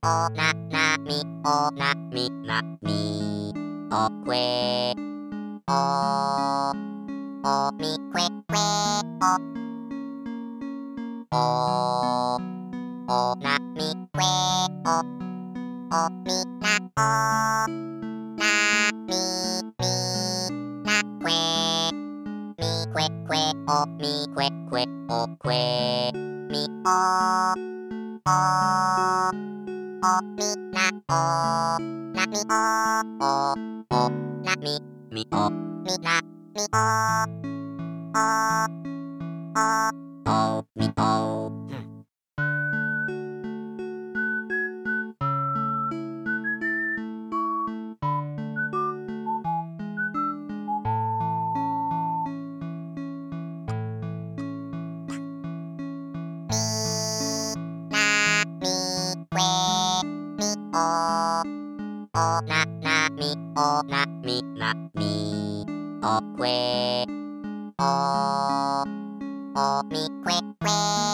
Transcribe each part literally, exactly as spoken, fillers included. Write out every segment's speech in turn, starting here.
おななみおなみなみおくえおおみくえくえおおおなみくえおおみなおなみみなくえみくえくえおみくえくえおくえみおおおみなおなみおおおなみみおみなみおおおみおみなみくえみおおななみおなみなみおくえおおみくえくえ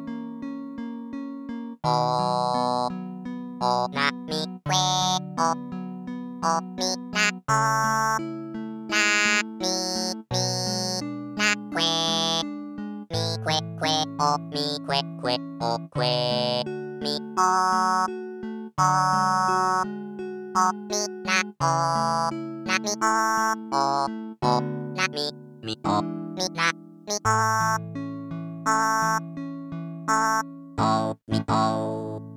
おおおなみくえおおみなおなみみなくえみくえくえおみくえくえおくえみおおおみなおなみおおおなみみおみなみおおおみお